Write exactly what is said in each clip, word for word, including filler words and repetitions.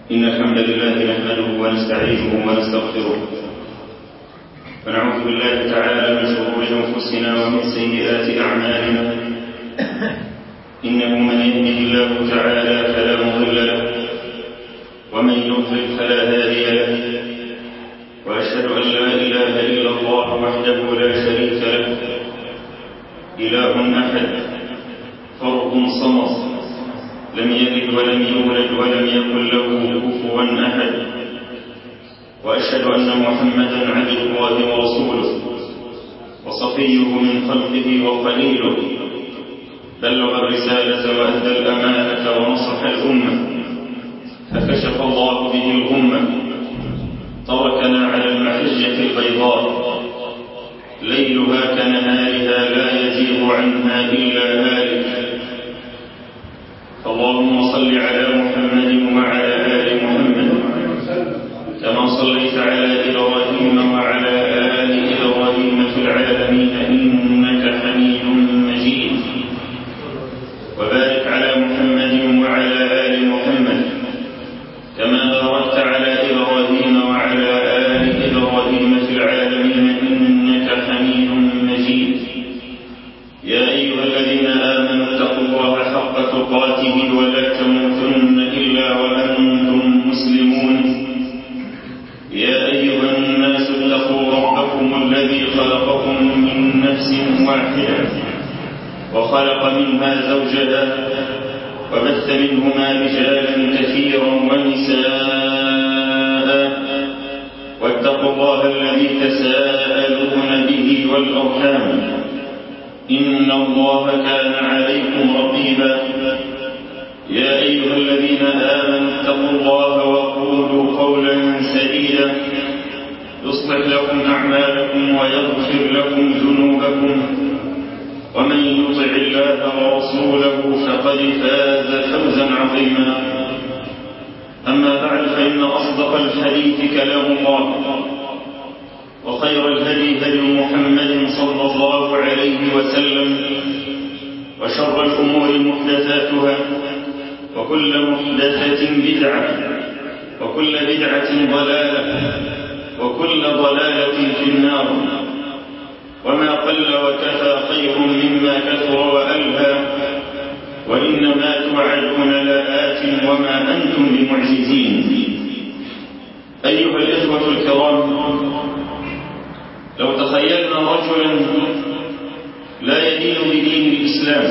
إن الحمد لله نحمده ونستعينه ونستغفره ونعوذ بالله تعالى من شرور أنفسنا ومن سيئات أعمالنا إنه من يهده الله تعالى فلا مضل له ومن يضلل فلا هادي له وأشهد أن لا إله إلا الله وحده لا شريك له إله أحد فرد صمد لم يلد ولم يولد ولم يكن له كفوا أحد وأشهد أن محمدا عبد الله ورسوله وصفيه من خلقه وخليله بلغ الرسالة وأدى الأمانة ونصح الأمة فكشف الله به الغمة تركنا على المحجة البيضاء ليلها كنهارها لا يزيغ عنها إلا هالك اللهم صل على محمد وعلى آل محمد كما صليت على إبراهيم وعلى آل إبراهيم في العالمين إنك حميد مجيد وبارك على محمد وعلى آل محمد كما باركت على إبراهيم وعلى آل إبراهيم في العالمين إنك حميد مجيد يا أيها الذين آمنوا اتقوا الله حق تقاته ولا تموتن إلا وأنتم مسلمون يا أيها الناس اتقوا ربكم الذي خلقكم من نفس واحدة وخلق منها زوجها وبث منهما رجالا كثيرا ونساء واتقوا الله الذي تساءلون به والأرحام إن الله كان عليكم رقيبا يا أيها الذين آمنوا اتقوا الله وقولوا قولا سديدا يصلح لكم أعمالكم ويغفر لكم ذنوبكم ومن يطع الله ورسوله فقد فاز فوزا عظيما أما بعد فإن أصدق الحديث كلام الله وخير الهدي هدي محمد صلى الله عليه وسلم وشر الأمور محدثاتها وكل محدثة بدعة وكل بدعة ضلالة وكل ضلالة في النار وما قل وكفى خير مما كثر وألهى وإنما توعدون لآت وما أنتم بمعجزين أيها الإخوة الكرام لو تخيلنا رجلا لا يدين بدين الإسلام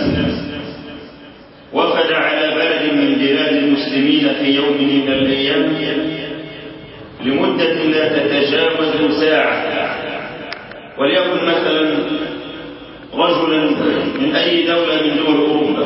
وفد على بلد من بلاد المسلمين في يوم من الأيام لمدة لا تتجاوز ساعة وليكن مثلا رجلا من أي دولة من دول أوروبا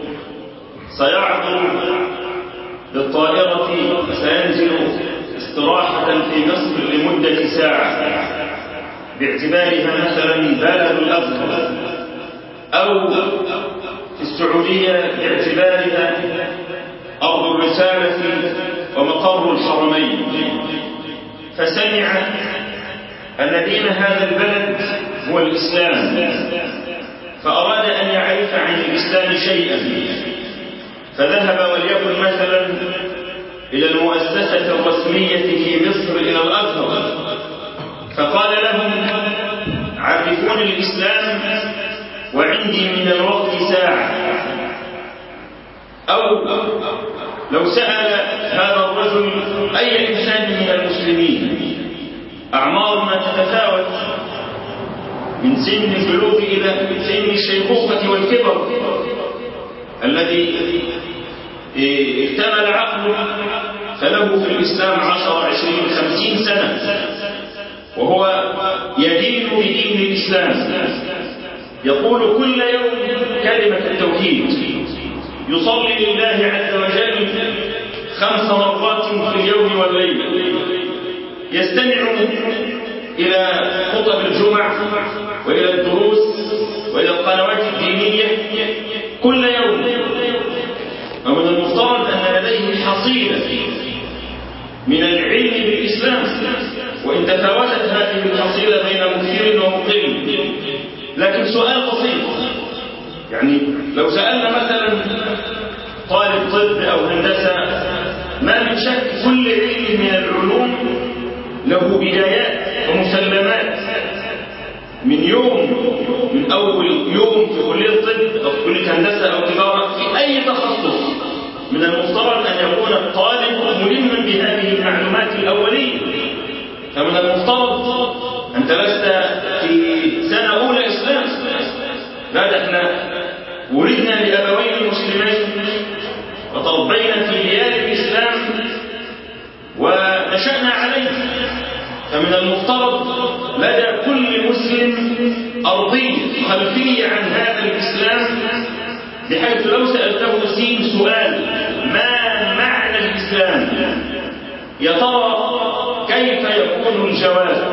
سيعبر بالطائرة سينزل استراحة في مصر لمدة ساعة باعتبارها مثلا بلد الأزهر أو في السعودية باعتبارها أرض الرسالة ومقر الحرمين فسمع أن دين هذا البلد هو الإسلام فأراد أن يعرف عن الإسلام شيئا فذهب وليكن مثلا إلى المؤسسة الرسمية في مصر إلى الأزهر فقال لهم عرفوني الإسلام وعندي من الوقت ساعة أو لو سأل هذا الرجل أي إنسان من المسلمين أعمارنا تتفاوت من سن البلوغ إلى سن الشيخوخة والكبر الذي اكتمل عقله فله في الإسلام عشر عشرين خمسين سنة وهو يدين بدين الإسلام يقول كل يوم كلمة التوحيد يصلي لله عز وجل خمس مرات في اليوم والليل يستمع إلى خطب الجمع وإلى الدروس وإلى القنوات الدينية كل يوم ومن المفترض أن لديه حصيلة من العلم بالإسلام وإن تفاوتت هذه الحصيلة بين مكثر ومقل لكن سؤال بسيط يعني لو سألنا مثلا طالب طب أو هندسة ما من في شك كل علم من العلوم له بدايات ومسلمات. من يوم من أول يوم في كلية الطب أو في كلية هندسة أو تجارة في أي تخصص من المفترض أن يكون الطالب ملما بهذه المعلومات الأولية. فمن المفترض أنت لست في سنة أولى إسلام، لا، احنا ولدنا لأبوين مسلمين وتربينا في بلاد الإسلام ونشأنا عليه. فمن المفترض لدى كل مسلم أرضية خلفية عن هذا الإسلام، بحيث لو سألته سين سؤال ما معنى الإسلام يا ترى كيف يكون الجواب؟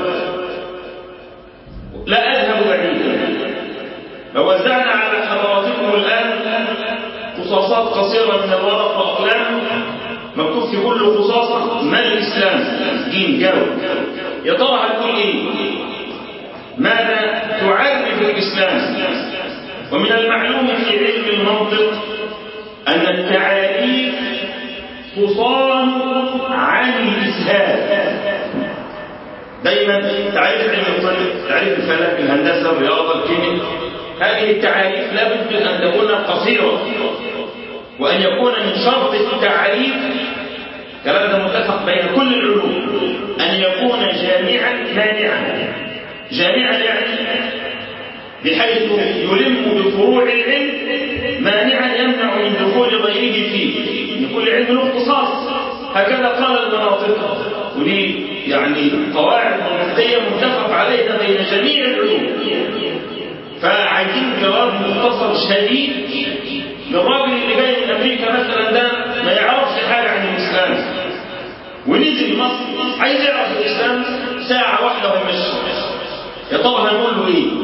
لا أذهب بعيدا، لو وزعنا على حضراتكم الآن قصاصات قصيرة من الورق وأقلام مكتوب في كل قصاصة ما الإسلام؟ جيم جاوب. يا ترى هتقول إيه؟ ماذا تعرف الإسلام؟ ومن المعلوم في علم المنطق أن التعاريف تصان عن الإسهال. دايما تعريف علم الطب، تعريف الفلك، الهندسة، الرياضة، الكيمياء، هذه التعاريف لابد أن تكون قصيرة، وأن يكون من شرط التعريف، كلام ده متفق بين كل العلوم، أن يكون جامعا مانعا. جامعا يعني بحيث يلم بفروع العلم، مانعا يمنع من دخول غيره فيه. لكل علم له اختصاص، هكذا قال المناطق، ودي يعني قواعد منطقية متفق عليها بين جميع العلوم. فعايزين جواب مختصر شديد للراجل اللي جاي من أمريكا مثلا، ده ما يعرفش حاجة عن الإسلام ونزل مصر عايز يعرف الإسلام ساعة واحدة ويمشي. يا ترى هنقول له إيه؟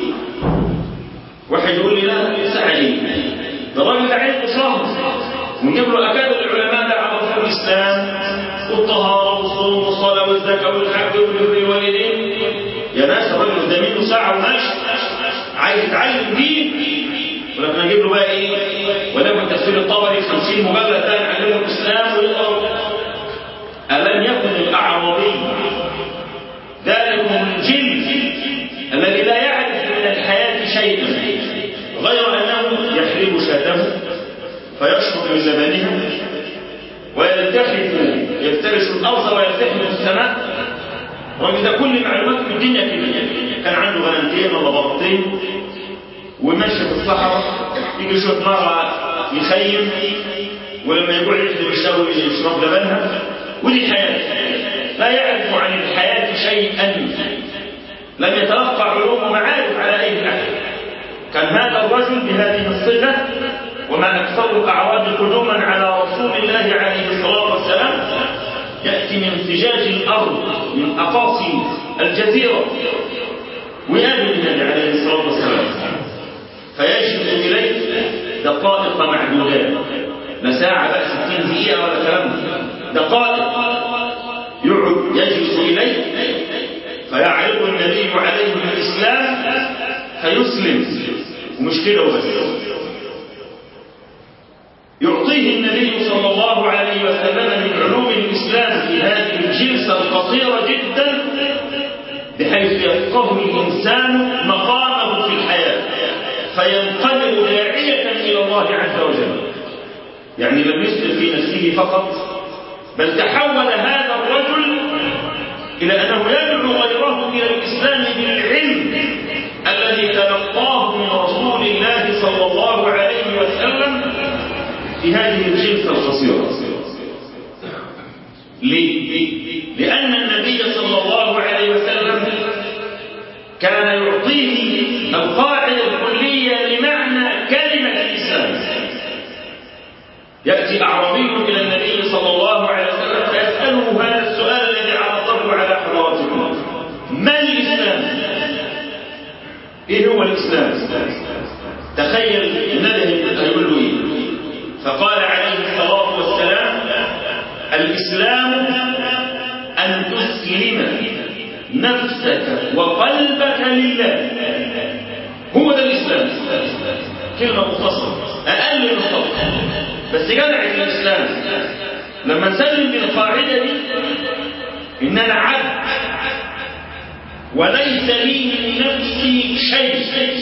واحد يقول لي لا ساعة إيه؟ ده الراجل ده عنده شهر ونجيب له أكابر العلماء ده عرفوا الإسلام والطهارة والصوم والصلاة والزكاة والحج والبر والوالدين. يا ناس الراجل ده منه ساعة وماشي عايز يتعلم دين، ولكن نجيب له بقى ايه؟ ولكن تفسير الطبري خمسين مجلد ده نعلمه الاسلام ويقرا. الم يكن الاعرابي ذلك الجن الذي لا يعرف من الحياه شيئا غير انه يحلب شاته فيشرب من لبنه ويلتحف يفترش الارض ويلتحف السماء. الراجل ده كل معلوماته في الدنيا كده، كان عنده غنمتين ولا بطين وماشي في الصحراء، يجي يشوف مرة يخيم، ولما يقعد يحلب الشاوي يشرب لبنها، ودي حياة. لا يعرف عن الحياة شيئا، لم يتلقى علوم ومعارف على أي أحد. كان هذا الرجل بهذه الصفة، وما أكثر الأعراب قدوما على رسول الله عليه الصلاة والسلام، يأتي من فجاج الأرض من أقاصي الجزيرة ويقابل النبي عليه الصلاة والسلام، فيجلس إليه دقائق معدودات، لا ساعة بقى ستين دقيقة ولا كلام، دقائق يقعد يجلس إليه فيعرض النبي عليه الإسلام فيسلم. ومش كده وبس، يعطيه النبي صلى الله عليه وسلم من علوم الإسلام في هذه الجلسة القصيرة جدا، بحيث يفقه الإنسان مقامه في الحياة فينقلب داعية إلى الله عز وجل. يعني لم يسلم في نفسه فقط، بل تحول هذا الرجل إلى أنه يدعو غيره إلى الإسلام بالعلم الذي تلقاه من رسول الله صلى الله عليه وسلم في هذه الجلسة القصيرة. ليه؟ لأن النبي صلى الله عليه وسلم كان يعطيه القاعدة الكلية لمعنى كلمة الإسلام. يأتي أعرابي إلى النبي صلى الله عليه وسلم فيسأله هذا السؤال الذي عرضته على حضراتكم: ما الإسلام؟ إيه هو الإسلام؟ تخيل النبي هيقول له إيه؟ فقال عليه الصلاة والسلام: الإسلام أن تسلم نفسك وقلبك لله. هو ده الإسلام. كلمة مختصرة أقل من الخط، بس جمعت الإسلام لما نسلم بالقاعدة دي إن أنا عبد وليس لي من نفسي شيء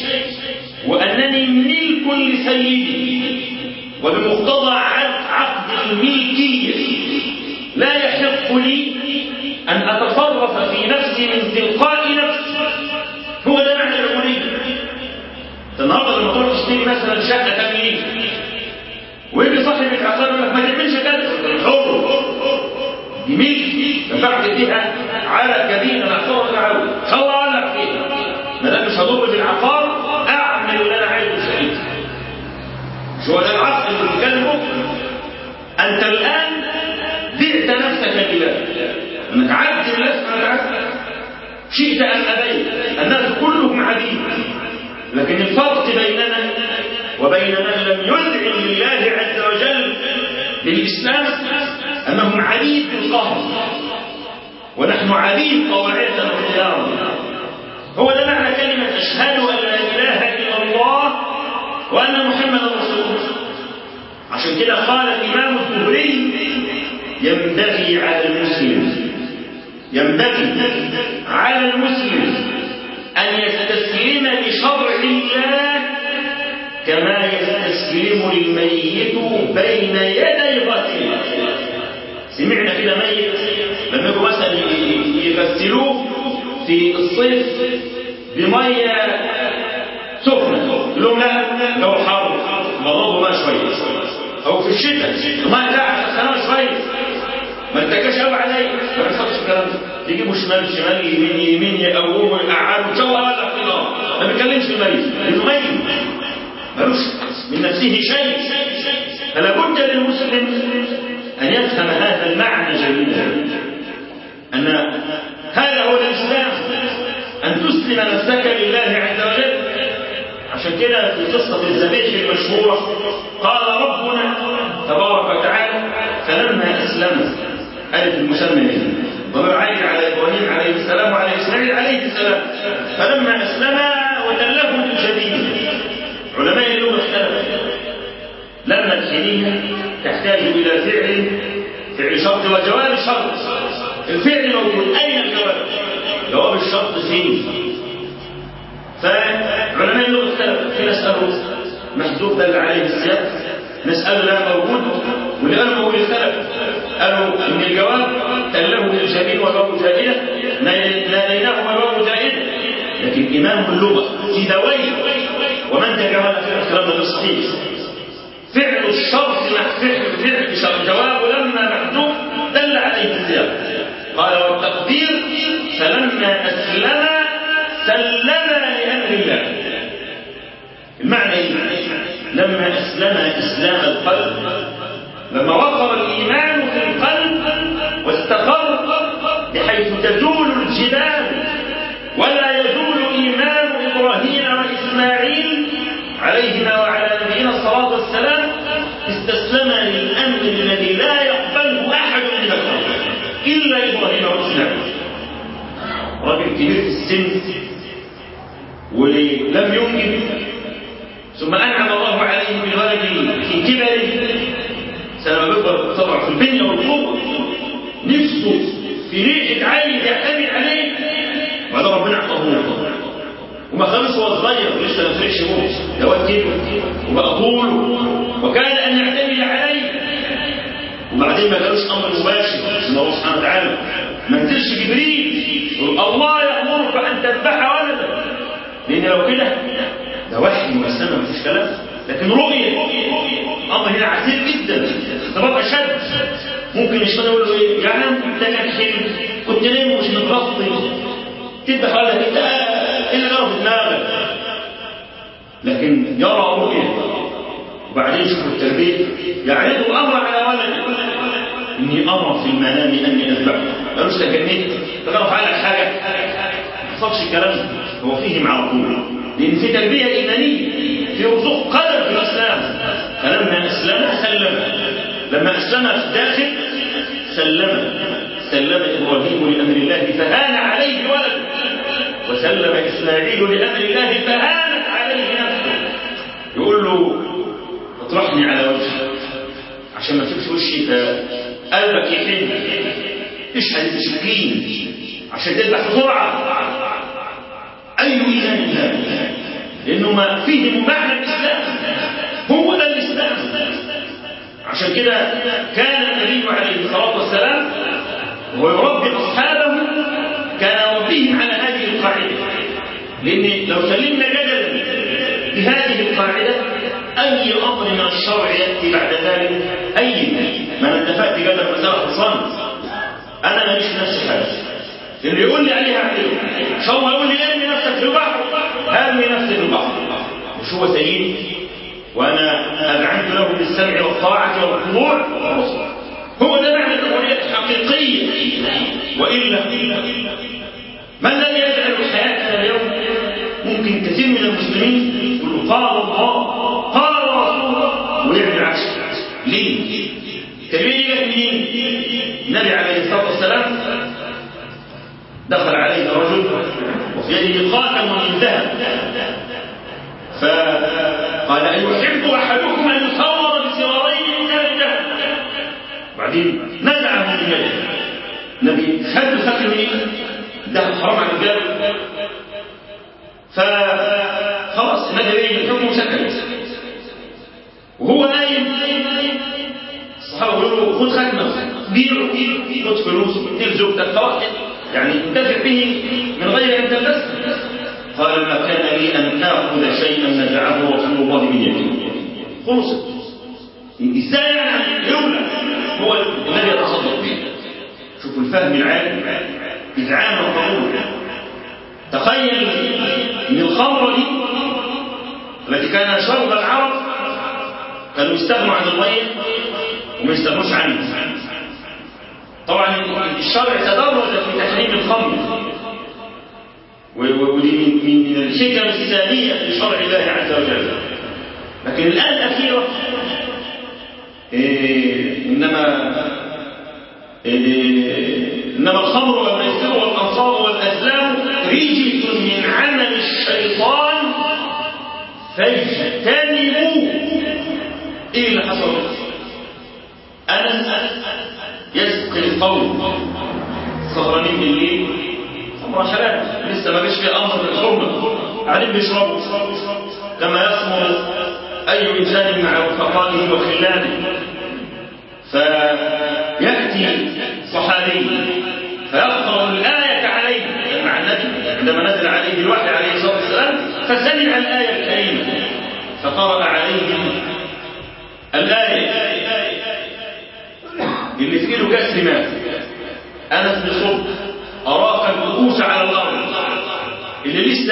وأنني ملك لسيدي، وبمقتضى عقد الملكية لا يحق لي أن أتصرف في نفسي من تلقاء نفسي. هو ده معنى العبودية. النهارده لما تروح تشتري مثلا شقة تمليك ويجي صاحب العقار يقول لك ما تعملش كده، حر دي ملك دفعت فيها على كبير انا اعتبر تعاون ان شاء الله اولع فيها، ما دام مش هضر بالعقار اعمل اللي انا عايزه ساعتها. مش هو ده العقد اللي بيتكلموا؟ انت الان بعت نفسك لله، انك عبد لله سبحانه وتعالى، شئت ام ابيت، الناس كلهم عبيد، لكن الفرق بيننا وبين من لم يذعن لله عز وجل للإسلام أنهم عبيد بالقهر ونحن عبيد طواعية واختيارا. هو ده معنى كلمة أشهد أن لا إله إلا الله وأن محمدا رسول الله. عشان كده قال الإمام الزهري ينبغي على المسلم ينبغي على المسلم أن يستسلم لشرع الله كما يستسلم الميت بين يدي غسيله. سمعنا كده ميت لما يجوا مثلا يغسلوه في الصيف بميه سخنه، لهم لا لو حر بلطوا ماء شويه، او في الشتاء الماء بتاعها سخنه شويه ما انتكاش قوي عليه، ما بيحصلش الكلام ده، يجيبوا شمال شمال يمين يمين يقوموا يقعدوا ان شاء الله ولا في نار، ما بيتكلمش في الميت لانه ميت ملوش من نفسه شيء. فلا بد للمسلم ان يفهم هذا المعنى جيدا، ان هذا هو الاسلام، ان تسلم نفسك لله عز وجل. عشان كده في قصه الذبيح المشهوره قال ربنا تبارك وتعالى فلما اسلم، الف المسمى ضمير عائد على ابراهيم عليه السلام وعلى اسماعيل عليه السلام، فلما اسلم وتله للجبين. علماء اللغه اختلفوا، لما الحينيه تحتاج الى فعل فعل شرط وجواب شرط. الفعل موجود، اين الجواب؟ جواب الشرط فين؟ فعلماء اللغه اختلفوا، في ناس قالوا محذوف دل عليه السياق، ناس قالوا لا موجود، واللي قالوا موجود اختلف، قالوا ان الجواب تله للجبين والواو زائده ناديناه والواو زائده. لكن امام اللغه سيبويه ومن تجاهل في الكلام ده صحيح، فعل الشرط مع فعل فعل شرط جواب لما محذوف دل عليه السياق. قال والتقدير فلما اسلم سلم لامر الله. المعنى ايه؟ لما اسلم اسلام القلب، لما وقر الايمان في القلب واستقر بحيث تزول الجبال ولا يزول ايمان ابراهيم واسماعيل عليهما وعلى نبينا الصلاه والسلام، استسلم للامر الذي لا يقبله احد من الخلق الا ابراهيم واسماعيل. راجل كبير في السن ولم ينجب، ثم انعم الله عليه بالولد في كبره، سنه بيكبر طبعا في البنيه والقوه، نفسه في ريحه عين يعتمد عليه، وهذا ربنا اعطاه له وما خلص هو صغير لسه ما فرحش موت، ده واد كبر وبقى طول وكان ان يعتمد عليه. وبعدين ما قالوش امر مباشر من الله سبحانه وتعالى، ما نزلش جبريل الله يامرك ان تذبح ولدا، لان لو كده ده وحي مسلم مفيش كلام، لكن رؤيه امر هنا عسير جدا، اختبار اشد. ممكن الشيطان يقول له ايه يا عم ده كان حلم كنت نايم ومش متغطي تذبح ولا انت ايه اللي جرى في دماغك، لكن يرى رؤيه وبعدين شوفوا التربيه يعرض الامر على ولده، اني ارى في المنام اني اذبحه، قالوا استجنيت فقالوا فعل حاجه، ما حصلش الكلام، هو فيهم على طول، لان في تربيه ايمانيه، في رسوخ قدم في الاسلام. فلما اسلم سلم، لما اسلم في الداخل سلم سلم ابراهيم لامر الله فهان عليه ولده، وسلم اسماعيل لامر الله فهانت عليه نفسه. يقول له اطرحني على وجهي عشان ما تشوفش وشي قلبك يحن تشحن السكين عشان تذبح بسرعة. أي إيمان هذا؟ لأنه ما فيه معنى الإسلام، هو ده الإسلام. عشان كده كان النبي عليه الصلاة والسلام وهو يربي أصحابه كان يربيهم على هذه القاعدة، لأن لو سلمنا جدلا بهذه القاعدة أي أمر من الشرع يأتي بعد ذلك أي ما اتفقت جدلا مسألة حصان أنا ماليش نفسي حاجة، اللي يقول لي عليها عليه مش هو يقول لي ارمي نفسك في البحر ارمي نفسي في البحر، مش هو سيدي وأنا أدعمت له بالسمع والطاعة والخضوع والرسول. هو ده معنى الحرية الحقيقية. وإلا ما الذي يجعل حياتنا اليوم ممكن كثير من المسلمين يقولوا قال الله قال رسول ويعمل عكس؟ ليه؟ تبين لك منين؟ النبي عليه الصلاة والسلام دخل عليه رجل وفي يده خاتم من ذهب فقال أيحب أحدكم أن يصور بسوارين من نار الجهنم؟ بعدين نزعه من يده النبي خد الخاتم منين؟ ده حرام على الرجال. فخلاص النبي يجي الحكم سكت وهو قايم الصحابه يقولوا له خد ختمه بيعه خد فلوس ادي زوجتك خلاص يعني انتفع به من غير ان تلبسه. قال ما كان لي ان اخذ شيئا نزعه رسول الله من يدي. خلصت. ازاي يعني يولى هو الذي يتصدق به؟ شوفوا الفهم العالي إذعان وقبول. تخيل ان الخمره دي التي كان شرب العرب كانوا يستغنوا عن الميه وما يستغنوش عنه. طبعا الشرع تدرج في تحريم الخمر ودي من الحكم الثانيه في شرع الله عز وجل. لكن الان الاخيره إيه انما إيه إنما الخمر والميسر والأنصاب والأزلام رجس من عمل الشيطان فاجتنبوه. إيه اللي حصل؟ أنس يسقي القوم سهرانين بالليل خمرة شباب لسه ما جاش في أمر الحرمة قاعدين بيشربوا كما يصمر أي إنسان مع رفقائه وخلانه. فيأتي صحابي فيقرأ الآية عليه مع النبي عندما نزل عليه الوحي عليه الصلاة والسلام فسمع الآية الكريمة فقرأ عليهم الآية اللي في له كسر ماء أنس بصب أراك الكؤوس على الأرض اللي لسه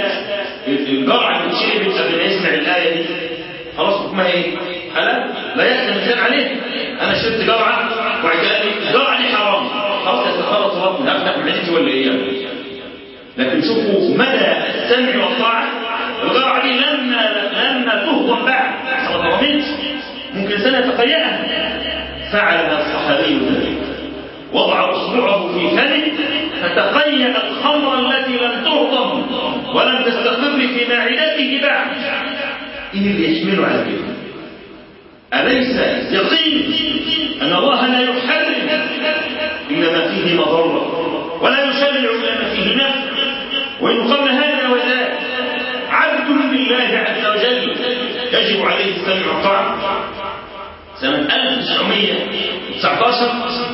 الجرعة اللي بتشربت قبل ما يسمع الآية دي خلاص حكمها ايه؟ حلال لا يأتي الإنسان عليه. أنا شربت جرعة وبعد كده الجرعة دي حرام خلاص يتخلص ربنا أفتح معدتي ولا إيه؟ لكن شوفوا مدى السمع والطاعة. الجرعة دي لما لما تهضم بعد ما هضمتش ممكن سنة يتقيأها. فعل الصحابي ذلك وضع أصبعه في فمه فتقيأ الخمر التي لم تهضم ولم تستقر في معدته بعد. إيه اللي يحمله على كده؟ أليس يقين أن الله لا يحرم إنما فيه مضرة ولا يشرع إنما فيه نفع وإن قبل هذا وذاك عبد بالله عز وجل يجب عليه السمع والطاعة. سنة ألف وتسعمائة وتسعة عشر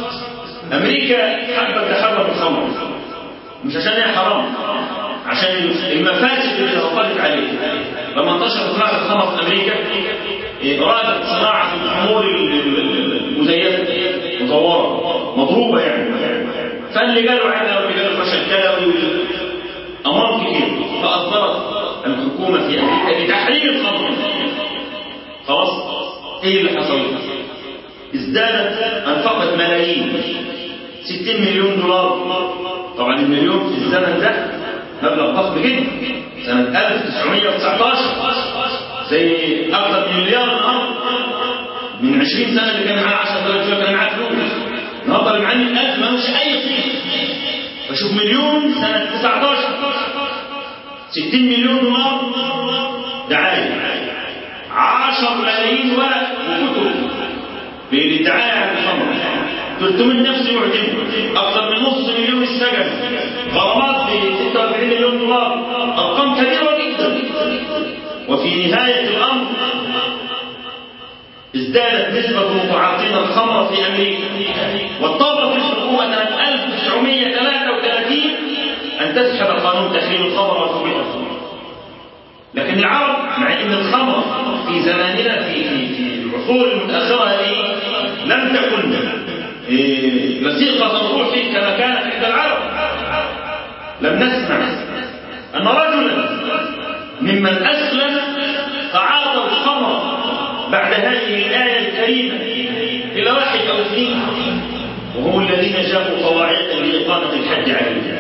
أمريكا حبت تحرم الخمر مش عشان هي حرام عشان المفاسد اللي توقفت عليه. لما انتشرت صناعة الخمر في أمريكا أرادت صناعة الخمور المزيفة مطورة مضروبة يعني فاللي قالوا عنها واللي قالوا فشل كلوي أمر كتير فأصدرت الحكومة في أمريكا بتحريم الخمر. خلاص إيه اللي حصل؟ ازدادت أنفقت ملايين ستين مليون دولار. طبعا المليون في الزمن ده مبلغ ضخم جدا. سنة ألف وتسعمائة وتسعة عشر زي أكثر من مليار النهارده. من عشرين سنة اللي كان معاه عشرة آلاف دولار كان معاه فلوس. النهارده اللي معاه مئة ألف مالوش أي قيمة. فشوف مليون سنة تسعة عشر ستين مليون دولار دعاية عشرة ملايين ورق وكتب للدعاية على الخمر. ثلاثمائة نفس يعدموا، أكثر من نص مليون السجن، غرامات ب ستة وأربعين مليون دولار، أرقام كبيرة جدا. وفي نهاية الأمر ازدادت نسبة متعاطين الخمر في أمريكا، واضطرت الحكومة سنة ألف وتسعمائة وثلاثة وثلاثين أن تسحب قانون تحريم الخمر وتوقيف الخمر. لكن العرب مع أن الخمر في زماننا في في العصور المتأخرة هذه لم تكن لصيقة الروح كما كانت عند العرب، لم نسمع أن رجلا ممن أسلم تعاطى الخمر بعد هذه الآية الكريمة إلى واحد أو اثنين، وهم الذين جاءوا قواعد لإقامة الحد عليهم.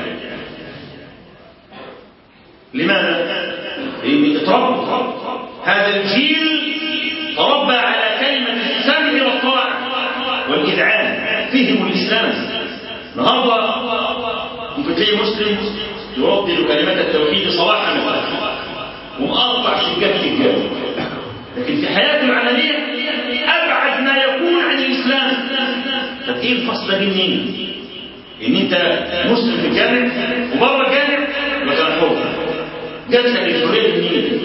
لماذا؟ لأن اتربوا هذا الجيل تربى على كلمة السمع والطاعة والإذعان، فيهم الإسلام. النهارده ممكن تلاقي مسلم يردد كلمة التوحيد صباحا ومقطع شقات الجو، لكن في حياته العملية أبعد ما يكون عن الإسلام. طب إيه الفصل دي منين؟ إن أنت مسلم في الجامع وبره الجامع وكان حر، جات لك الحرية منين؟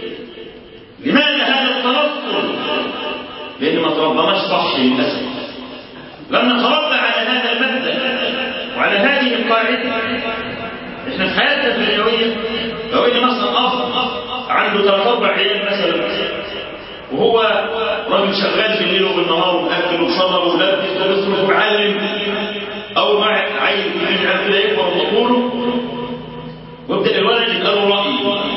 لماذا هذا التنصل؟ لأن ما تربناش صح للأسف. لما تربى على هذا المبدأ وعلى هذه القاعدة، إحنا في حياتنا الدنيوية لو إن مثلا أب عنده ثلاث أربع عيال مثلا، وهو راجل شغال في الليل وبالنهار ومأكل وشرب ولبس وبيصرف ويعلم، أول ما عيل يجي كده يكبر وطوله ويبدأ الولد يبقى له رأي،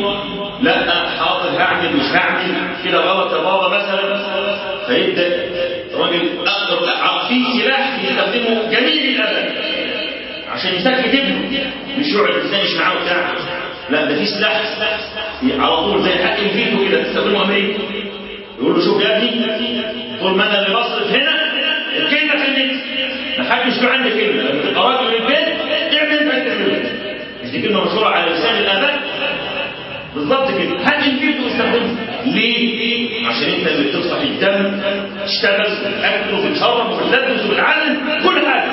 لا حاضر هعمل مش هعمل كده غلط يا بابا مثلا، فيبدأ راجل أقدر فيه سلاح يستخدمه جميل الأبد عشان يسكت ابنه، مش يقعد يتناقش معاه وبتاع، لا ده في سلاح على طول زي الحكم فيتو كده تستخدمه أمريكا، يقول له شوف يا ابني طول ما انا اللي بصرف هنا الكلمه كلمتي، ما حدش له عندي كلمه، لما تبقى راجل من البيت اعمل انت تعمله. مش دي كلمه مشهوره على لسان الاباء بالظبط كده، حكم فيتو استخدمه ليه؟ عشان انت اللي بتفصح الدم، تشتغل وتاكل وتشرب وتلبس وتتعلم كل حاجه،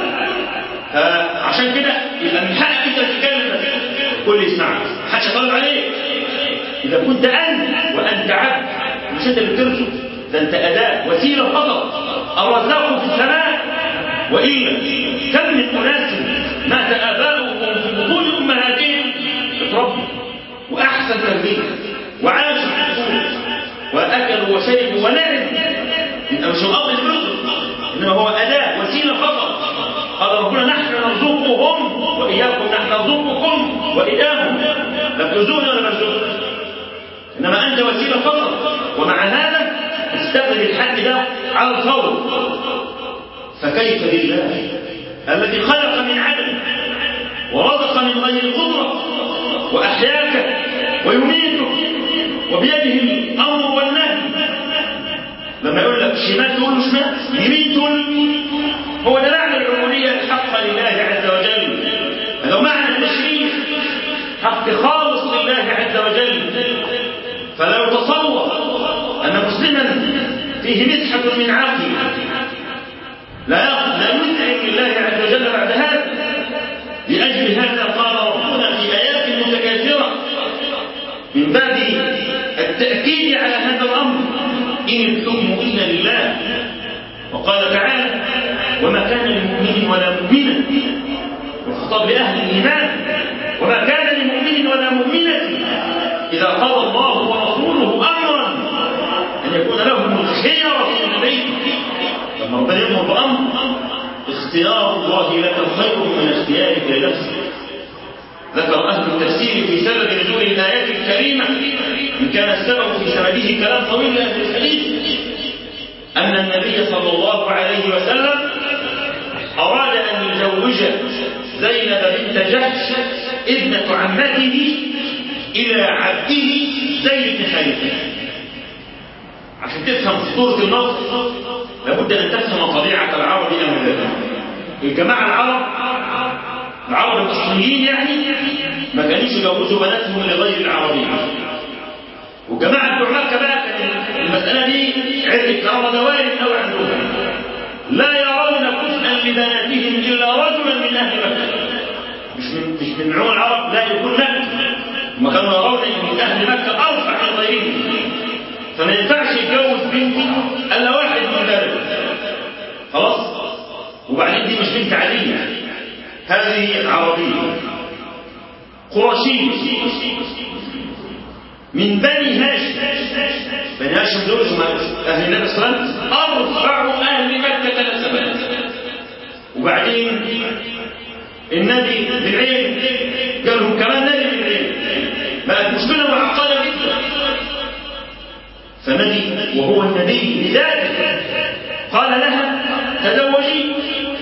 فعشان كده يبقى من حقك انت تتكلم الكل يسمعك، محدش يطلب عليك. اذا كنت انت وانت عبد مش انت اللي بترزق، ده انت اداه وسيله فقط، الرزاق في السماء. والا كم من اناس مات اباؤهم في بطون امهاتهم اتربوا واحسن تربيه وعاشوا في الطفوله واكلوا وشربوا ونعموا، يبقى مش الاب اللي بيرزق، انما هو اداه وسيله فقط. قال ربنا نحن نرزقهم واياكم، نحن نرزقكم واياهم، لا ترزقني ولا برزقك، انما انت وسيله فقط. ومع هذا استخدم الحد ده على الفور. فكيف بالله الذي خلق من عدم ورزق من غير قدره واحياك ويميتك وبيده الامر والنهي، لما يقول لك شمال تقول له شمال، يمين تقول يمين، هو ده معنى العبوديه الحق لله عز وجل. هذا معنى التشريع، حق خالص لله عز وجل. فلا يتصور أن مسلما فيه مسحة من عقل لا لا يذعن لله عز وجل بعد هذا. لأجل هذا قال ربنا في آيات متكاثرة من باب التأكيد على هذا الأمر: إن الحكم إلا لله. وقال تعالى: وما كان لمؤمن ولا مؤمنة، والخطاب لأهل الإيمان: وما كان لمؤمن ولا مؤمنة إذا قضى الله ورسوله أمرا أن يكون لهم الخيرة من أمرهم. لما ربنا يأمر بأمر، اختيار الله لك خير من اختيارك لنفسك. ذكر أهل التفسير في سبب نزول الآيات الكريمة، إن كان السبب في سببه كلام طويل لأهل الحديث، أن النبي صلى الله عليه وسلم أراد أن يزوج زينب بنت جحش ابنة عمته إلى عبده زيد بن حارثة. عشان تفهم خطورة الموقف لابد أن تفهم طبيعة العرب أولا. الجماعة العرب العرب الأصليين يعني ما كانوش يجوزوا بناتهم لغير العربيين، والجماعة بتوع مكة بقى كان المسألة دي عدة كرامة دوائر أو عندهم لا يرون كفءا لبنات أهل مكة، مش من مش من نوع العرب، لا يكون مكة. هم كانوا يرون أن أهل مكة أرفع من غيرهم، فما ينفعش يتجوز بنت إلا واحد من ذلك. خلاص. وبعدين دي مش بنت عادية، هذه عربية قرشية من بني هاشم. بني هاشم دول هم أهل النبي صلى الله عليه وسلم أرفع أهل مكة نسبا. وبعدين النبي بالعين قال لهم كمان نبي بالعين، بقت مشكلة معقدة جدا. فنبي وهو النبي بذاته قال لها تزوجي،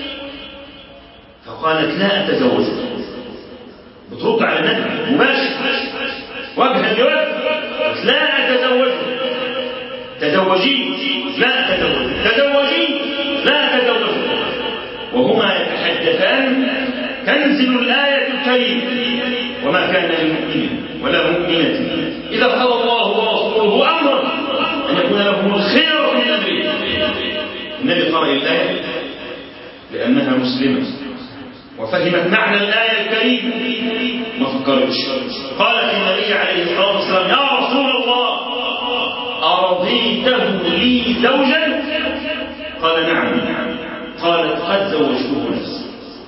فقالت لا أتزوج. بترد على النبي مباشر وجها لوجه، لا أتزوج. تزوجي لا أتزوج، تزوجي لا أتزوج. وهما يتحدثان تنزل الآية الكريمة وما كان لمؤمن ولا مؤمنة إذا قضى الله ورسوله أمرا أن يكون لهم الخير من أمره. النبي قرأ الآية لأنها مسلمة وفهمت معنى الآية الكريمة، ما فكرتش. قالت النبي عليه الصلاة والسلام يا رسول الله أرضيته لي زوجا؟ قال نعم. قالت قد زوجته نفسي.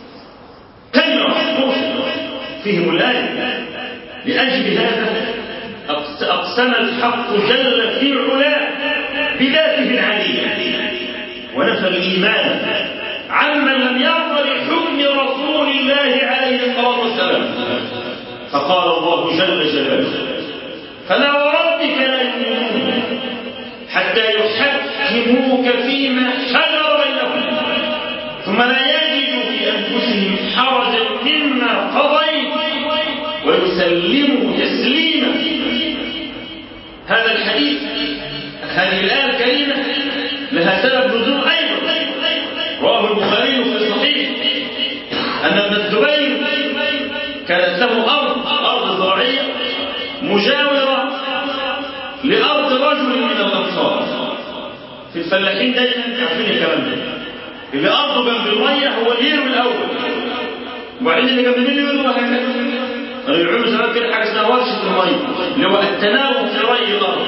كلمة فيهم الآية. لأجل هذا أقسم الحق جل في علاه بذاته العلية ونفى الإيمان عمن لم يرضى لحكم رسول الله عليه الصلاة والسلام. فقال الله جل جلاله فلا وربك لا يؤمنون حتى يحكموك فيما شجر بينهم ثم لا يجدوا في أنفسهم حرجا مما قضيت ويسلموا تسليما. هذا الحديث، هذه الآية الكريمة لها سبب نزول أيضا، رواه البخاري في الصحيح أن ابن الزبير كانت له أرض أرض زراعية مجاورة لأرض رجل من الأنصار. في الفلاحين دايما عارفين الكلام ده، اللي أرضه جنب المية هو اللي يروي الأول، وبعدين اللي جنب منه يروي وهكذا. العلماء زمان كده حاجة اسمها ورشة المية اللي هو التناوب في ري الأرض.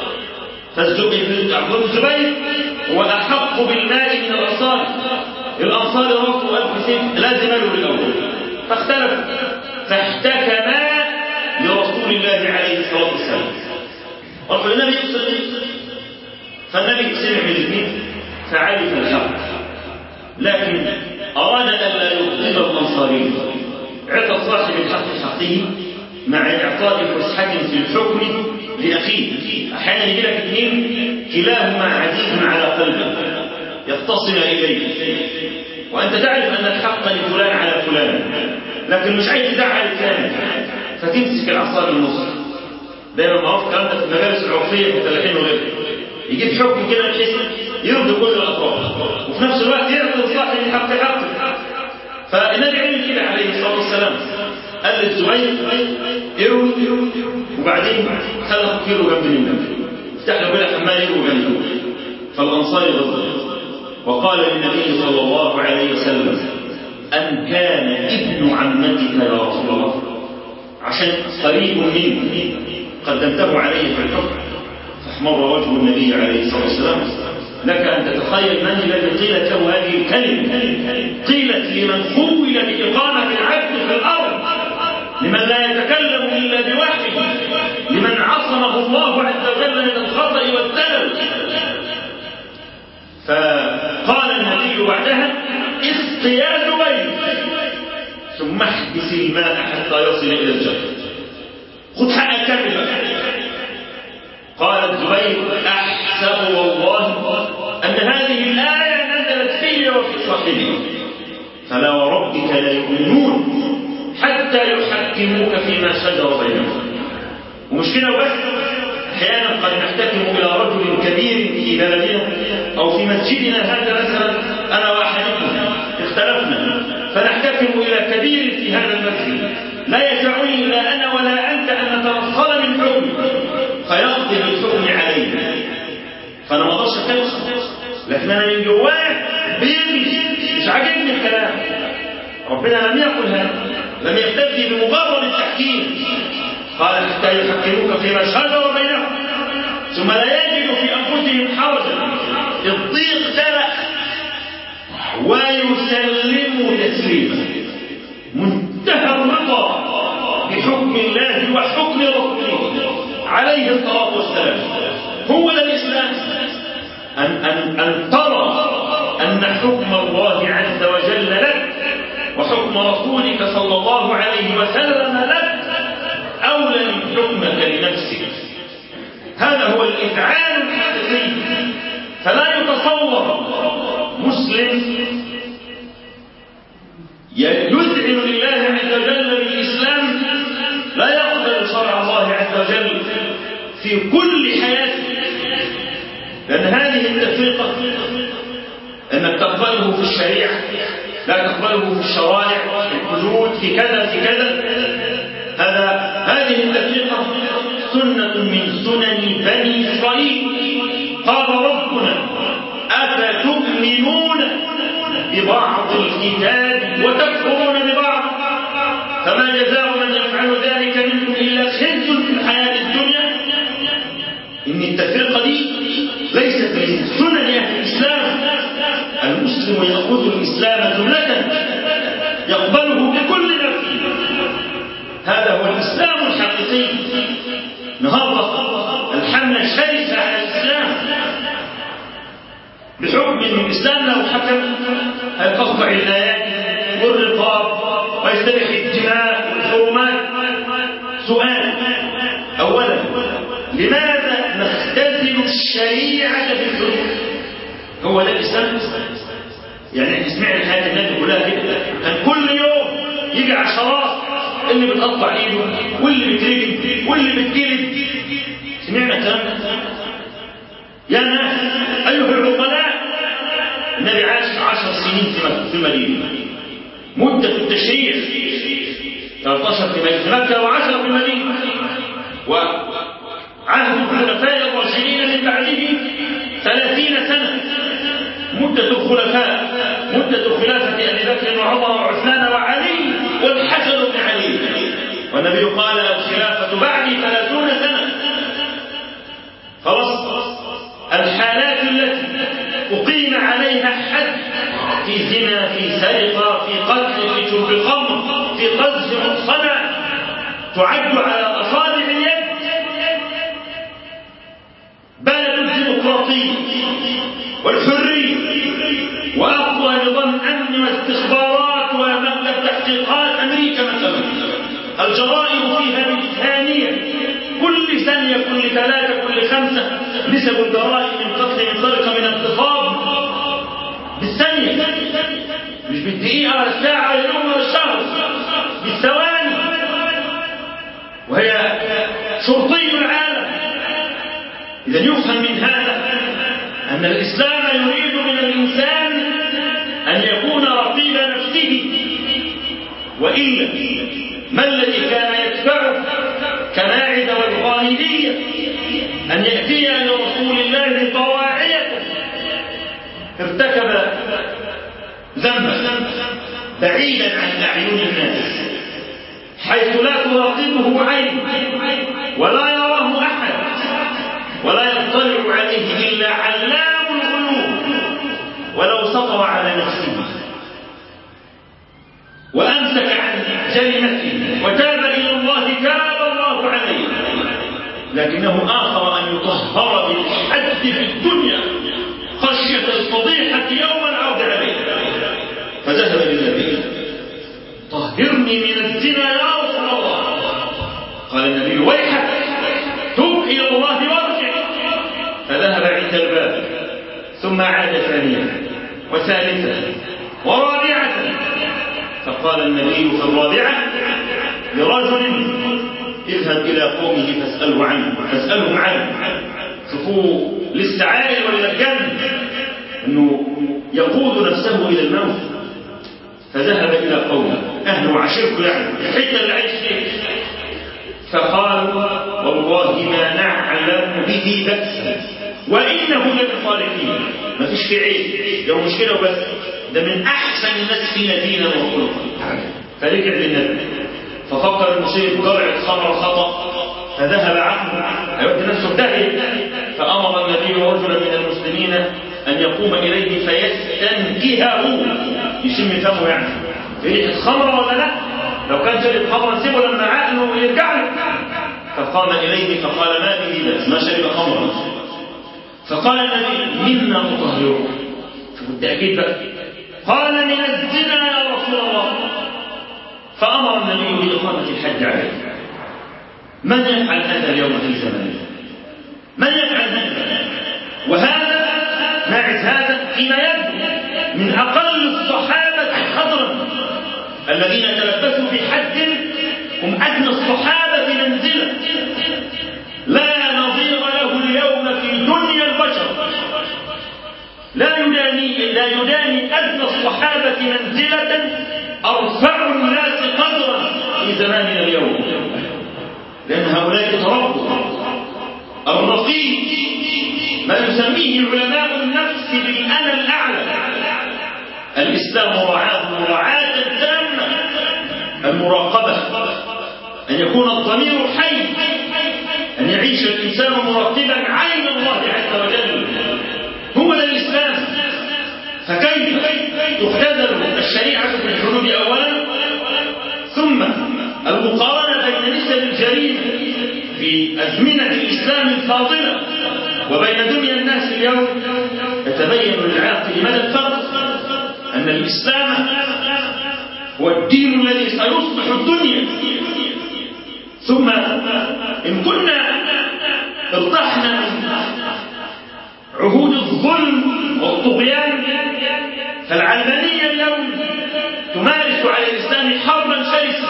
فالزبير هو أحق بالماء من الأنصار. الأنصار رفضوا ألف سنة لازم له الأول، فاختلف فاحتكما لرسول الله عليه الصلاة والسلام. وقال النبي يقصد فالنبي سمع من الاثنين فعرف الحق، لكن أراد أن لا يغضب الأنصاري. عطى صاحب الحق حقه مع إعطاء فسحة في الحكم لأخيه. أحيانا يجي لك اثنين كلاهما عزيز على قلبه يختصم إليه، وأنت تعرف أن الحق لفلان على فلان، لكن مش عايز تزعل الثاني فتمسك العصا من النص. دايما معروف الكلام ده في المجالس العرفية والفلاحين وغيره، يجيب حكم كده بحيث يرضي كل الأطراف وفي نفس الوقت يعطي صاحب الحق حقه. فالنبي عمل كده عليه الصلاة والسلام، قال للزبير يروي وبعدين خلق كيلو جنب النبي، افتح له كده حمال يروي جنبه. فالأنصاري غضب وقال للنبي صلى الله عليه وسلم أن كان ابن عمتك يا رسول الله عشان قريب مني قدمته عليه في الحكم. فاحمر وجه النبي عليه الصلاة والسلام. لك أن تتخيل من الذي قيلت له هذه الكلمة، قيلت لمن خول بإقامة العبد في الأرض، لمن لا يتكلم إلا بوحي، لمن عصمه الله عز وجل من الخطأ والزلل. فقال النبي بعدها اسق يا زبير ثم احبس الماء حتى يصل إلى الجنة، خذ حقك كامل. قال الزبير أحسب والله أن هذه الآية نزلت في وفي صاحبه فلا وربك لا يؤمنون حتى يحكموك فيما شجر بينهم. ومشكلة بس أحيانا قد نحتكم إلى رجل كبير في بلدنا أو في مسجدنا هذا مثلا، أنا وأحدكم اختلفنا فنحتكم إلى كبير في هذا المسجد لا يسعني لا أنا ولا أنت أن نتنصل من حكم فيقضي بالحكم علينا، فأنا ما أقدرش أتكلم، لكن أنا من جوايا بيغلي مش عاجبني الكلام. ربنا لم يقل هذا، لم يكتفي بمجرد التحكيم، قال حتى يحكموك فيما شجر بينهم ثم لا يجدوا في أنفسهم حرجا الضيق سبق ويسلموا تسليما، منتهى الرضا بحكم الله وحكم رسوله عليه الصلاة والسلام. هو ده الإسلام، أن, أن, أن ترى أن حكم الله عز وجل لك وحكم رسولك صلى الله عليه وسلم لك أولى من حكمك لنفسك. هذا هو الإذعان الحقيقي. فلا يتصور مسلم يذعن لله عز وجل بالإسلام لا يقبل شرع الله عز وجل في كل حياته، لأن هذه التفرقة أنك تقبله في الشريعة لا تقبله في الشرائع، في الحدود، في كذا في كذا، هذا هذه التفرقة سنة من سنن بني إسرائيل. قال ربنا أفتؤمنون ببعض الكتاب وتكفرون ببعض فما جزاء من يفعل ذلك منكم إلا خزي في الحياة الدنيا. إن التفرقة دي ليست من سنن أهل الإسلام. المسلم يأخذ الإسلام جملة يقبله بكل نفسه، هذا هو الإسلام الحقيقي. النهارده الحملة الشرسة على الإسلام بحكم أن الإسلام لو حكم هيقطع الآيات والرقاب ويستبيح الدماء والحرمات. سؤال: أولا، لماذا نختزل الشريعة في الحدود؟ هو ده الإسلام؟ يعني احنا سمعنا حياة النبي كلها كده، كان كل يوم يجي عشرات اللي بتقطع ايده واللي بترجم واللي بتجلد. سمعنا الكلام ده؟ يا ناس أيها العقلاء، النبي عاش عشر سنين في المدينة، مدة التشريع ثلاثة عشر في مكة وعشرة في المدينة، وعهد الخلفاء الراشدين من بعده ثلاثين سنة. مدة الخلفاء، مدة خلافة أبي بكر وعمر وعثمان وعلي والحسن بن علي، والنبي قال الخلافة بعدي ثلاثون سنة. خلاص، الحالات التي أقيم عليها حد في زنا، في سرقة، في قتل، في شرب خمر، في قذف مصنع تعد على أصابع اليد. بلد الديمقراطية والحرية وأقوى نظام أمن واستخبارات ومكتب تحقيقات أمريكا مثلا، الجرائم فيها بالثانية، كل ثانية، كل ثلاثة، كل خمسة نسب الجرائم من قتل، من سرقة، من اغتصاب بالثانية، مش بالدقيقة ولا الساعة ولا اليوم ولا الشهر، بالثواني. وهي شرطي العالم. إذا يفهم من هذا أن الإسلام يريد من الإنسان أن يكون رقيب نفسه، وإلا ما الذي كان يدفعه كماعد والغامدية أن يأتي لرسول الله طواعية ارتكب ذنبا بعيدا عن أعين الناس، حيث لا تراقبه عين ولا يراه أحد ولا يطلع عليه إلا علام الغيوب، ولو سطر على نفسه وأمسك عن جريمته وتاب إلى الله تاب الله عليه، لكنه آخر أن يطهر بالحد في الدنيا خشية الفضيحة يوم العرض عليه، فذهب للنبي: طهرني من الزنا يا رسول الله. قال النبي: ويحك، توب إلى الله وارجع. فذهب عند الباب ثم عاد ثانيا وثالثا ورابعة، فقال النبي في الرابعة لرجل: اذهب إلى قومه فاسأله عنه فاسألهم عنه. شوفوا للسعائر ولا الجنة أنه يقود نفسه إلى الموت. فذهب إلى قومه، أهله وعشيرته، يعني الحتة اللي عايش فيه، فقال: والله ما نعلم به بأسا وإنه من الصالحين. ما فيش في عيب، لو مشكلة وبس، ده من أحسن الناس فينا دينا وخلقا. فرجع للنبي ففكر المصيب جرعة خمر خطأ فذهب عقله هيودي نفسه بداهية، فأمر النبي رجلا من المسلمين أن يقوم إليه فيستنكهه، يشم فمه يعني في ريحة خمرة ولا لا؟ لو كان شرب خمرا سيبه لما عقله يرجع له. فقام إليه فقال ما به بأس، ما شرب خمرا. فقال النبي مما أطهره؟ بالتأكيد بقى قال من الزنا يا رسول الله. فأمر النبي بإقامة الحج عليه. من يفعل هذا اليوم في زمانه؟ من يفعل هذا؟ وهذا ناعز هذا فيما يبدو من أقل الصحابة قدرا الذين تلبسوا في حج، هم أدنى الصحابة منزلة لا نظير له اليوم في دنيا البشر. لا يداني لا يداني أدنى الصحابة منزلة أرفع الناس قدرا في زماننا اليوم، لأن هؤلاء تربوا الرقيق ما يسميه علماء النفس بالأنا الأعلى. الإسلام رعاه مراعاة تامة، المراقبة، أن يكون الضمير حي، أن يعيش الإنسان مرتبا عين الله عز وجل، هو ده الإسلام. فكيف تختزل الشريعة في الحدود أولا، ثم المقارنة بين نسب الجريمة في أزمنة الإسلام الفاضلة وبين دنيا الناس اليوم، يتبين للعاقل مدى الفرق، أن الإسلام هو الدين الذي سيصلح الدنيا. ثم إن كنا ارتحنا من عهود الظلم والطغيان، فالعلمانية اليوم تمارس على الإسلام حربا شرسا.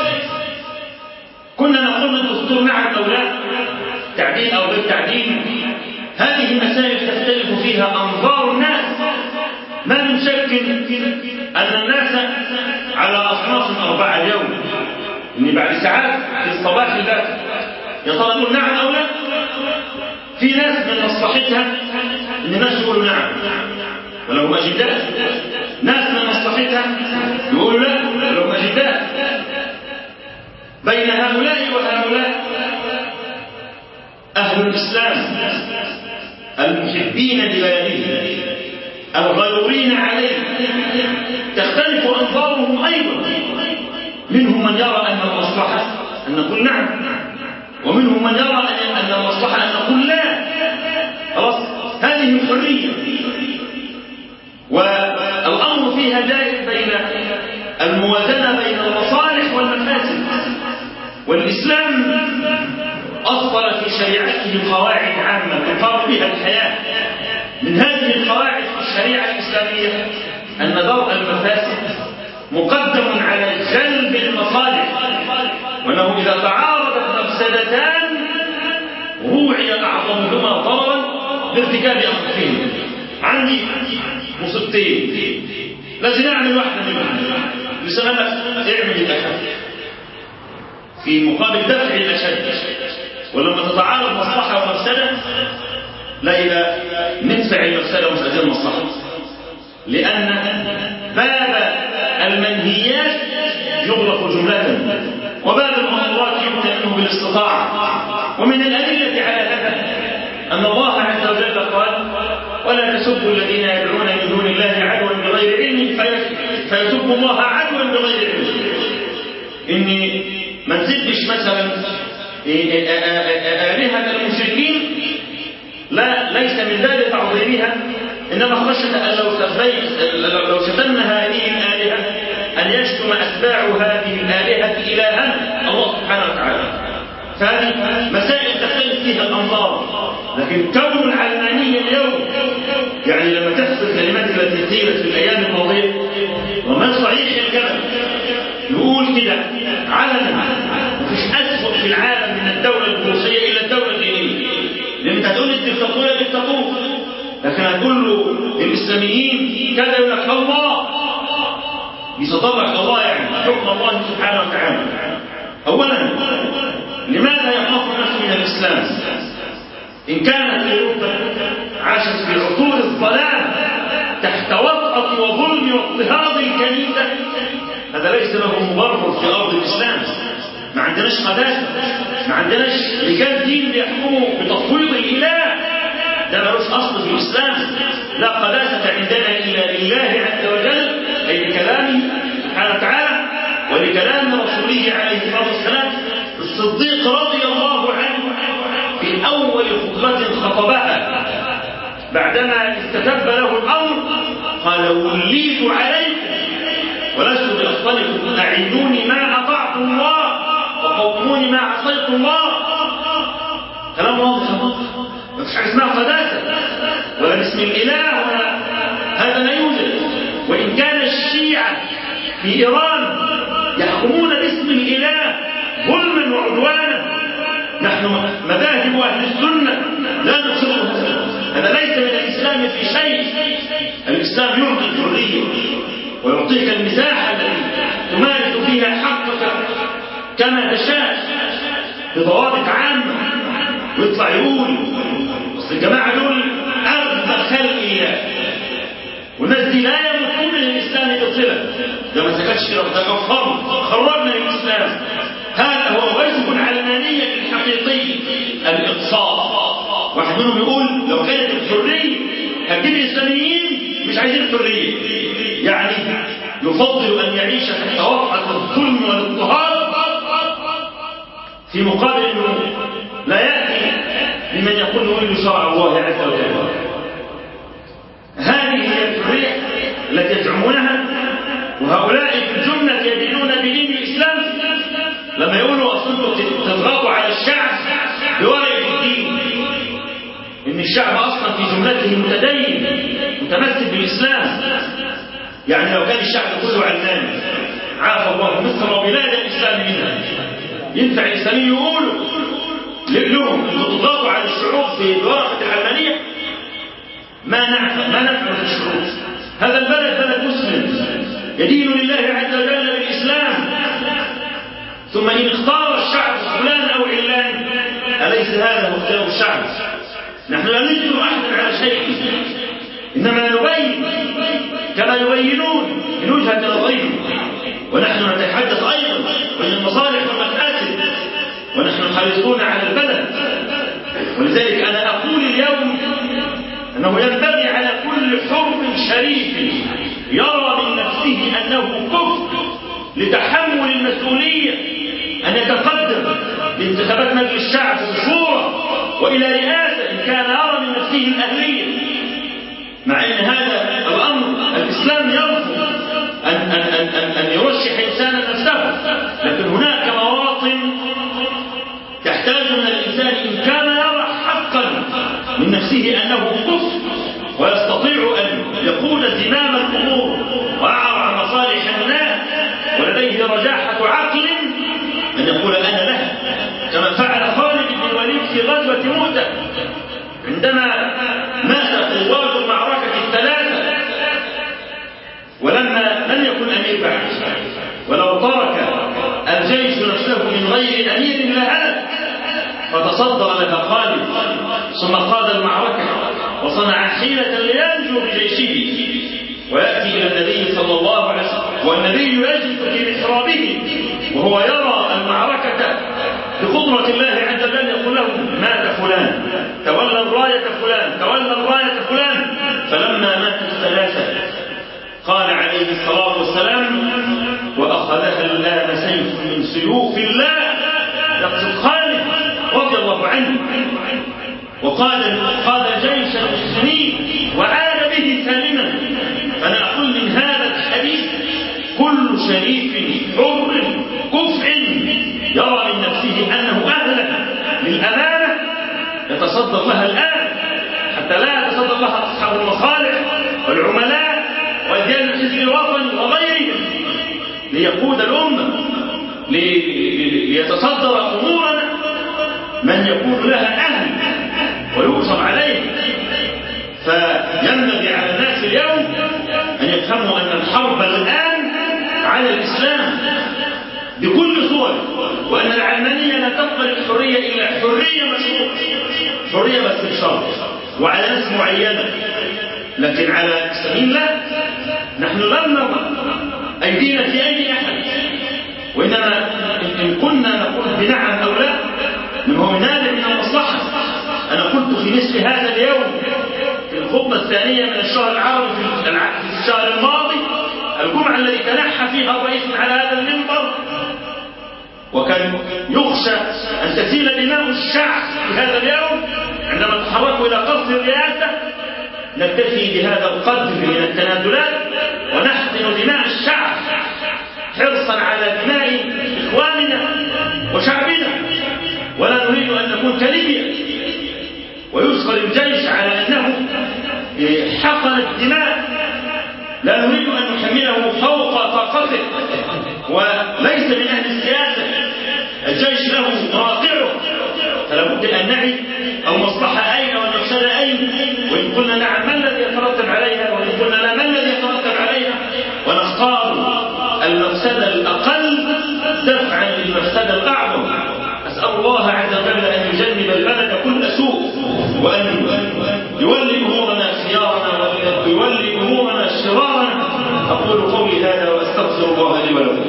كنا نقول الدستور نعم أو لا، تعديل أو غير تعديل، هذه مسائل تختلف فيها أنظار الناس. ما من شك أن الناس على أصناف أربعة اليوم، إن بعد ساعات في الصباح الباكر يا ترى نقول نعم أو لا. في ناس من مصلحتها إن الناس يقولوا نعم ولو ما جدات، ناس من مصلحتها يقولوا لا ولو ما جدات. بين هؤلاء وهؤلاء أهل الإسلام المحبين لبلده الغيورين عليه تختلف أنظارهم أيضا. منهم من يرى أن المصلحة أن نقول نعم، ومنهم من يرى أن المصلحة أن نقول لا. خلاص، هذه الحرية، والأمر فيها دائر بين الموازنة بين المصالح والمفاسد. والإسلام أصل في شريعته قواعد عامة تقام بها الحياة. من هذه القواعد في الشريعة الإسلامية أن درء المفاسد مقدم على جلب المصالح، وأنه إذا تعارضت مفسدتان روعي أعظمهما ضررا بارتكاب أخفهم. عندي مصيبتين لازم أعمل واحدة منهم، لسبب اعمل الأشد في مقابل دفع الأشد. ولما تتعارض مصلحة ومفسدة لا إذا ندفع المفسدة ومفسدة المصلحة، لأن باب المنهيات يغلق جملة وباب المأمورات يمتنع بالاستطاعة. ومن الأدلة على هذا أن الله عز وجل قال ولا تسبوا الذين يدعون من دون الله عدوا بغير علم فيسبوا الله عدوا بغير علم. إني ما نسبش مثلا آلهة المشركين، لا، ليس من باب تعظيمها، إنما خشية أن لو لو شتمنا هذه الآلهة أن يشتم أتباع هذه الآلهة إلها الله سبحانه وتعالى. فهذه مسائل تختلف فيها الأنظار. لكن كون العلمانية اليوم يعني لما تحصل الكلمات التي قيلت في الأيام الماضية وما صحيح الكلام يقول كده علنا مفيش أسوأ في العالم من الدولة البروسية إلا الدولة الدينية. لأن أنت هتقول الدكتاتورية دكتاتور، لكن هتقول له الإسلاميين كذا يقول لك الله يتطرق الله، يعني حكم الله سبحانه وتعالى. أولا لماذا يخاف الناس من الإسلام؟ إن كانت أوروبا عاشت في عصور الظلام تحت وطأة وظلم الظلم واضطهاد الكنيسة هذا ليس له مبرر في أرض الإسلام. ما عندناش قداسة، ما عندناش رجال دين بيحكموا بتفويض الإله، ده ملوش أصل في الإسلام. لا قداسة عندنا إلا لله عز وجل، أي لكلامه سبحانه وتعالى ولكلام رسوله عليه الصلاة والسلام. الصديق رضي الله عنه في أول خطبة خطبها بعدما استتب له الأمر قال: وليت عليكم ولست بأفضلكم، أعينوني ما أطعت الله وقوموني ما عصيت الله. كلام واضح، ما فيش حاجة اسمها قداسة ولا باسم الإله ولا هذا لا يوجد. وإن كان الشيعة في إيران يحكمون باسم الإله ظلما وعدوانا، نحن مذاهب أهل السنة لا نقصد هذا، هذا ليس من الإسلام في شيء. الإسلام يعطي الحرية ويعطيك المساحة التي تمارس فيها حقك كما تشاء بضوابط عامة. ويطلع يقول بس الجماعة دول أغبى خلق الله، والناس دي لا يمكن للإسلام بصلة، ده ما سكتش كده، ده كفرنا خرجنا من الإسلام. هذا هو وجه العلمانية الحقيقي، الإقصاء. واحد منهم يقول لو كانت الحرية هتجيب الإسلاميين مش عايزين الحرية، يعني يفضل أن يعيش تحت وطأة الظلم والاضطهاد في مقابل أنه لا يأتي لمن يقول يريد شرع الله عز وجل. هذه هي الحرية التي يزعمونها، وهؤلاء في الجملة يدينون بدين الإسلام. لما يقولوا أصلا تضغطوا على الشعب بورقة الدين، إن الشعب أصلا في جملته متدين متمسك بالإسلام. يعني لو كان الشعب كله علماني عافى الله مصر وبلاد الإسلام منها، ينفع الإسلاميين يقولوا لهم أنتم تضغطوا على الشعوب بورقة العلمانية؟ ما نعفى ما نفعل في الشعوب. هذا البلد بلد مسلم يدين لله عز وجل بالإسلام، ثم إن اختار الشعب فلان أو علان أليس هذا هو اختيار الشعب؟ نحن لا نجبر أحدا على شيء، إنما نبين كما يبينون من وجهة نظرهم، ونحن نتحدث أيضا عن المصالح والمفاسد، ونحن حريصون على البلد. ولذلك أنا أقول اليوم أنه ينبغي على كل حر شريف يرى من نفسه أنه كفء لتحمل المسؤولية أن يتقدم لانتخابات مجلس الشعب والشورى وإلى رئاسة إن كان يرى من نفسه الأهلية، مع أن هذا الأمر الإسلام يرفض أن, أن, أن, أن, أن يرشح إنسانا نفسه، لكن هناك مواطن تحتاج من الإنسان إن كان يرى حقا من نفسه أنه كفء ويستطيع أن يقود زمام الأمور ويعرف مصالح الناس ولديه رجاحة عقل أن يقول أنا له، كما فعل خالد بن الوليد في غزوة مؤتة عندما مات قواد المعركة الثلاثة ولما لم يكن أمير بعد، ولو ترك الجيش نفسه من غير أمير لهلك، فتصدر لها خالد ثم قاد المعركة وصنع حيلة لينجو بجيشه، ويأتي إلى النبي صلى الله عليه وسلم والنبي يجلس في محرابه وهو يرى المعركة بقدرة الله عز وجل، يقول له مات فلان، تولى الراية فلان، تولى الراية فلان. فلما مات الثلاثة قال عليه الصلاة والسلام وأخذها اللام سيف من سيوف الله، يقصد خالد رضي الله عنه، وقال قاد جيش المسلمين وعاد به سالما. فأنا أقول من هذا الحديث كل شريف حر كفء يرى من نفسه أنه أهل للأمانة يتصدر لها الآن، حتى لا يتصدر لها أصحاب المصالح والعملاء ورجال الحزب الوطني وغيرهم ليقود الأمة، ليتصدر أمورنا من يكون لها أهل ويؤثر عليه. فينبغي على الناس اليوم أن يفهموا أن الحرب الآن على الإسلام بكل صوره، وأن العلمانية لا تقبل الحرية إلا حرية مشروطة، حرية بس بشرط وعلى ناس معينة، لكن على سبيل لا. نحن لم نضع أيدينا في أيدي أحد، وإنما إن كنا نقول بنعم أو لا من هو من هذا من المصلحة. أنا قلت في نصف هذا اليوم في الخطبة الثانية من الشهر العربي في الشهر الماضي الجمعة الذي تنحى فيها الرئيس على هذا المنبر، وكان يخشى أن تسيل دماء الشعب في هذا اليوم عندما تحركوا إلى قصد الرئاسة، نكتفي بهذا القدر من التنازلات ونحقن دماء الشعب حرصا على دماء إخواننا وشعبنا، ولا نريد أن نكون كليبيا ويذكر الجيش على أنه حقن الدماء. لا نريد أن نحمله فوق طاقته، وليس من أهل السياسة. الجيش له مواقعه، فلا بد أن نعي المصلحة أين والمفسدة أين، وإن قلنا نعم ما الذي يترتب عليها، وإن قلنا لا ما الذي يترتب عليها، ونختار المفسدة الأقل دفعا للمفسدة الأعظم. أسأل الله عز وجل أن يجنب البلد كل سوء، وأن يولي أمورنا خيارنا ويولي أمورنا شرارنا. أقول قولي هذا وأستغفر الله لي ولكم.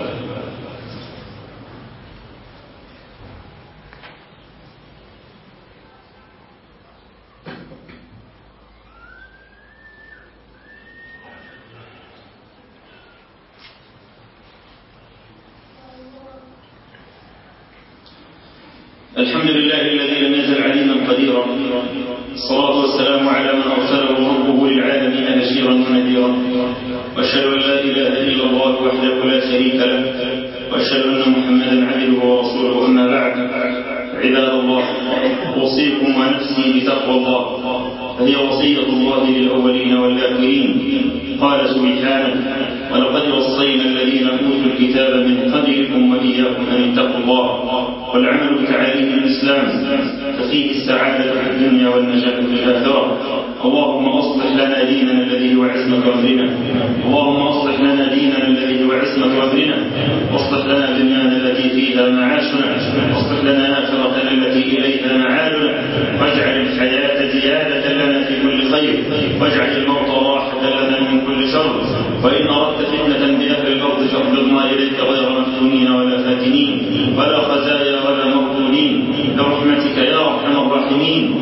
الحمد لله الذي لم يزل عليما قديرا، الصلاة والسلام على من أرسله ربه للعالمين بشيرا ونذيرا، وأشهد أن لا إله إلا الله وحده لا شريك له، وأشهد أن محمدا عبده ورسوله. أما بعد، عباد الله، أوصيكم ونفسي بتقوى الله، فهي وصية الله للأولين والآخرين. قال سبحانه: ولقد وصينا الذين أوتوا الكتاب من قبلكم وإياكم أن اتقوا الله. والعمل بتعاليم الإسلام ففيه السعادة في الدنيا والنجاة في الآخرة. اللهم أصلح لنا ديننا الذي هو عصمة أمرنا، اللهم أصلح لنا ديننا الذي هو عصمة أمرنا، واصلح لنا دنيانا التي فيها معاشنا، واصلح لنا آخرتنا التي إليها معادنا، واجعل الحياة زيادة لنا في كل خير، واجعل الموت راحة لنا من كل شر. وإن أردت فتنة بأهل الأرض فاقبضنا إليك غير مفتونين ولا فاتنين ولا خزايا ولا مفتونين برحمتك يا أرحم الراحمين.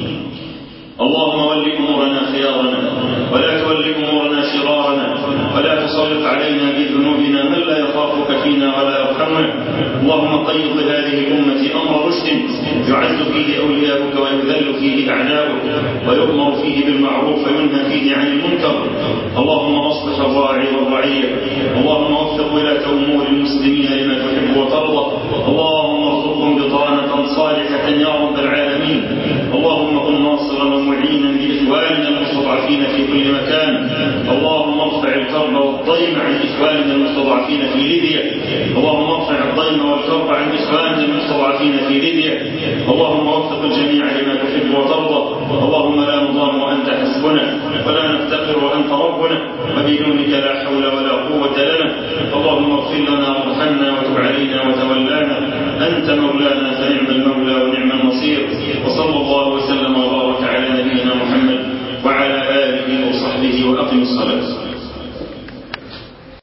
اللهم ول أمورنا خيارنا ولا تول أمورنا شرارنا، ولا تسلط علينا بذنوبنا من لا يخافك فينا ولا يرحمنا. اللهم قيض لهذه الأمة أمر رشد يعز فيه أولياؤك ويذل فيه أعداؤك، ويؤمر فيه بالمعروف وينهى فيه عن المنكر. اللهم أصلح الراعي والرعية، اللهم وفق ولاة أمور المسلمين لما تحب وترضى. اللهم ارزقهم بطانة صالحة يا رب العالمين. اللهم كن ناصرا ومعينا لإخواننا المستضعفين في كل مكان. اللهم ارفع الكرب والضيم عن إخواننا المستضعفين في ليبيا. اللهم ارفع الضيم والكرب عن إخواننا المستضعفين في ليبيا. اللهم وفق الجميع لما تحب وترضى. اللهم لا نضام وأنت حسبنا، ولا نفتقر وأنت ربنا، وبدونك لا حول ولا قوة لنا. اللهم اغفر لنا وارحمنا وتب علينا وتولانا، أنت مولانا